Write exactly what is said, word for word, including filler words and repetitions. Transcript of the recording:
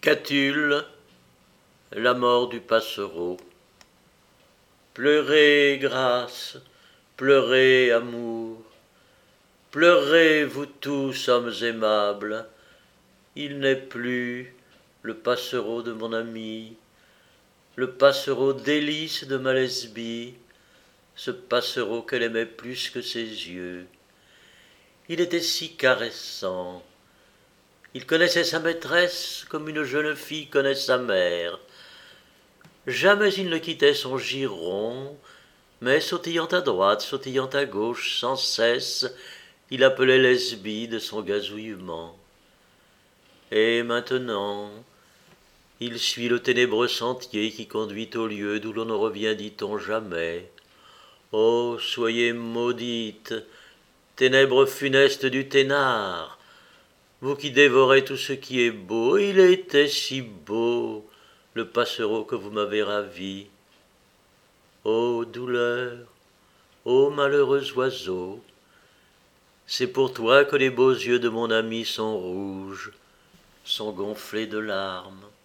Catulle, la mort du passereau. Pleurez, grâce, pleurez, amour, pleurez, vous tous, hommes aimables, il n'est plus le passereau de mon ami, le passereau délice de ma lesbie, ce passereau qu'elle aimait plus que ses yeux. Il était si caressant. Il connaissait sa maîtresse comme une jeune fille connaît sa mère. Jamais il ne quittait son giron, mais sautillant à droite, sautillant à gauche, sans cesse, il appelait Lesbie de son gazouillement. Et maintenant, il suit le ténébreux sentier qui conduit au lieu d'où l'on ne revient, dit-on jamais. Oh, soyez maudite, ténèbres funestes du Thénard, vous qui dévorez tout ce qui est beau, il était si beau, le passereau que vous m'avez ravi. Ô douleur, ô malheureux oiseau, c'est pour toi que les beaux yeux de mon ami sont rouges, sont gonflés de larmes.